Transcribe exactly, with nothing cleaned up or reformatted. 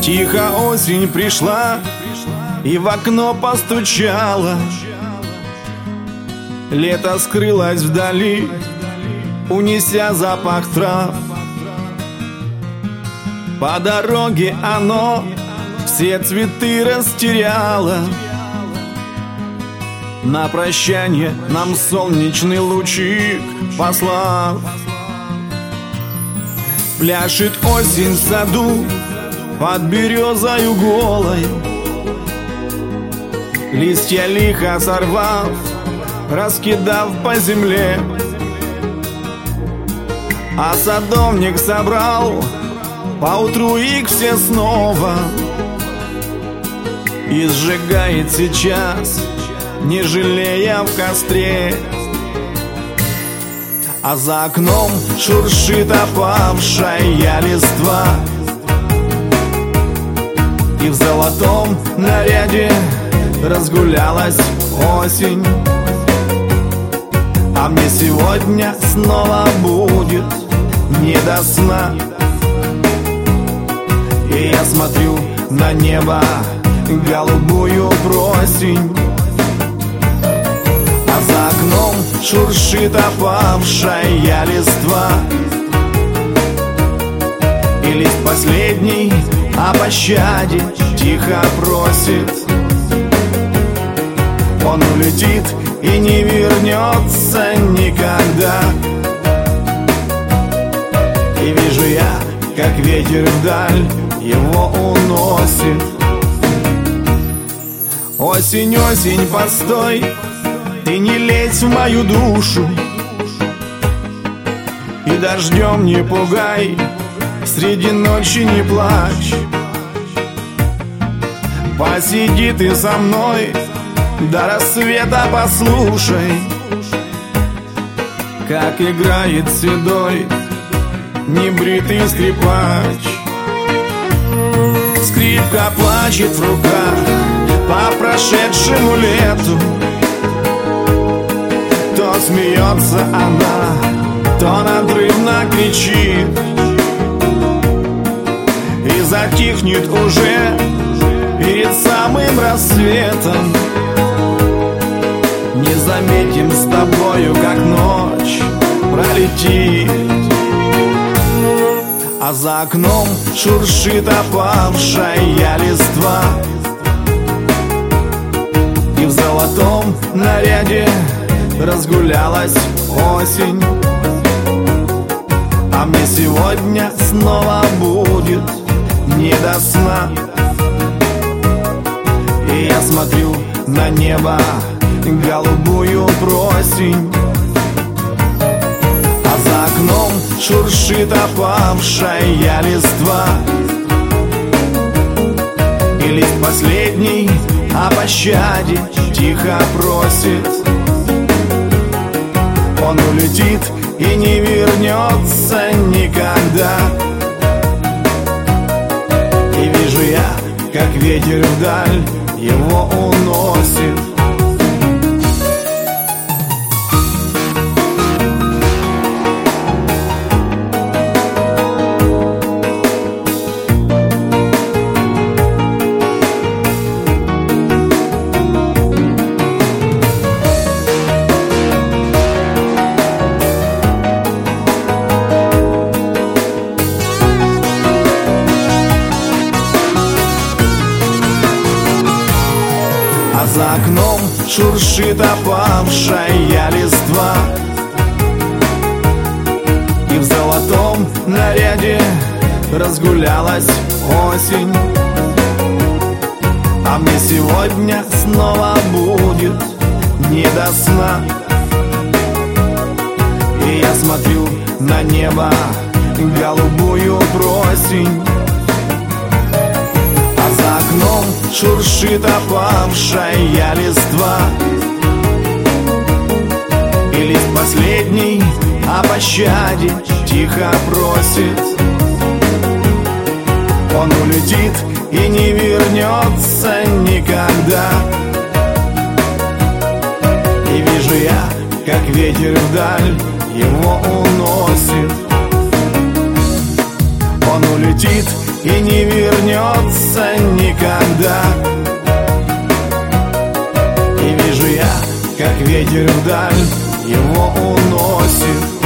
Тихо осень пришла и в окно постучала. Лето скрылось вдали, унеся запах трав. По дороге оно все цветы растеряло. На прощанье нам солнечный лучик послав. Пляшет осень в саду под березою голой, листья лихо сорвав, раскидав по земле. А садовник собрал поутру их все снова и сжигает сейчас, не жалея в костре. А за окном шуршит опавшая листва, и в золотом наряде разгулялась осень. А мне сегодня снова будет не до сна, и я смотрю на небо голубую просень. А за окном шуршит опавшая листва, и лист последний о пощаде тихо просит. Он улетит и не вернется никогда. И вижу я, как ветер вдаль его уносит. Осень, осень, постой, ты не лезь в мою душу, и дождем не пугай, среди ночи не плачь. Посиди ты со мной, до рассвета послушай, как играет седой небритый скрипач. Скрипка плачет в руках по прошедшему лету. То смеется она, то надрывно кричит, и затихнет уже перед самым рассветом. Не заметим с тобою, как ночь пролетит. А за окном шуршит опавшая листва, и в золотом наряде разгулялась осень. А мне сегодня снова будет не до сна, и я смотрю на небо голубую просень. А за окном шуршит опавшая листва, и лист последний о пощаде тихо просит. Он улетит и не вернется никогда. И вижу я, как ветер вдаль его уносит. А за окном шуршит опавшая листва, и в золотом наряде разгулялась осень. А мне сегодня снова будет не до сна, и я смотрю на небо голубую просень. А за окном шуршит опавшая листва, и лист последний о пощаде тихо просит. Он улетит и не вернется никогда. И вижу я, как ветер вдаль его уносит. Он улетит улетит и не вернется никогда. И вижу я, как ветер вдаль его уносит.